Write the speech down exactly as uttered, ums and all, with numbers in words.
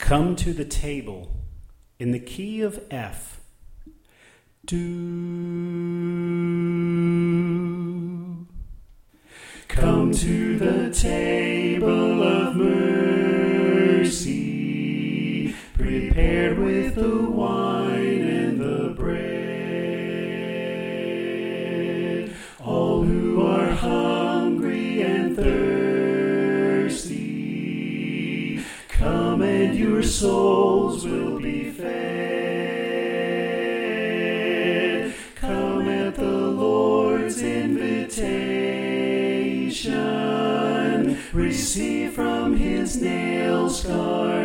Come to the table in the key of F. Do. Come to the table of mercy, prepared with the wine and the bread. All who are hungry and thirsty, come and your souls will be fed. Come at the Lord's invitation, receive from his nail-scarred